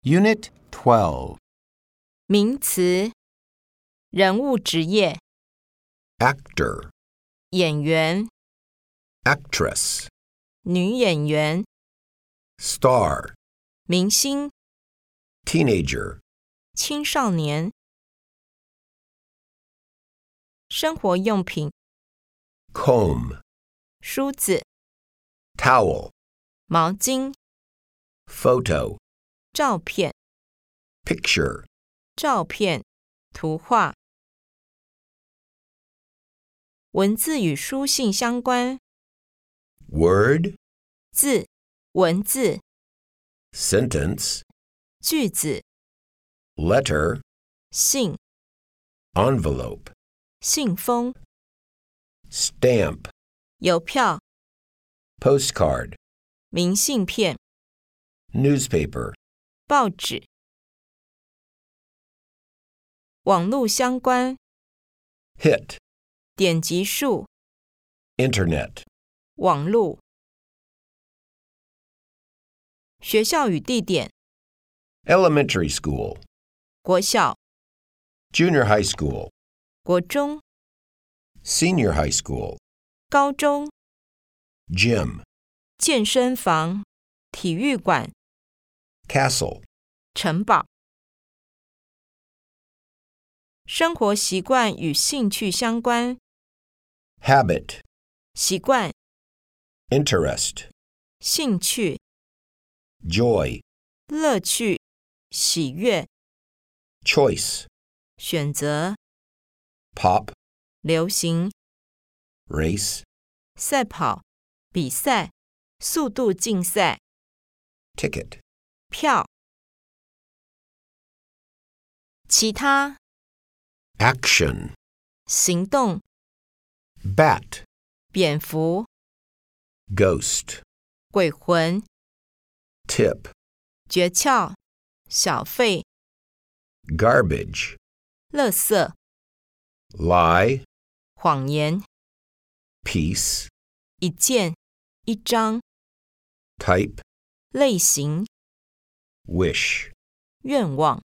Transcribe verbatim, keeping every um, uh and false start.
Unit twelve. 名词，人物职业， actor, 演员， actress, 女演员， star, 明星， teenager, 青少年。生活用品， comb, 梳子， towel, 毛巾， photo, 照片， picture, 照片，图画。文字与书信相关， word, 字，文字， sentence, 句子， letter, 信， envelope, 信封， stamp, 邮票， postcard, 明信片， newspaper, 报纸。网络相关， hit, 点击数， internet, 网络。学校与地点， elementary school, 国小， junior high school, 国中， senior high school, 高中， gym, 健身房，体育馆， castle, 城堡。生活习惯与兴趣相关， habit, 习惯， interest, 兴趣， joy, 乐趣，喜悦， choice, 选择， pop, 流行， race, 赛跑，比赛，速度竞赛， ticket, 票。其他， action, 行动， bat, 蝙蝠， ghost, 鬼魂， tip, 诀窍，小费， garbage, 垃圾， lie, 谎言， piece, 一件，一张， type, 类型， wish. 愿望。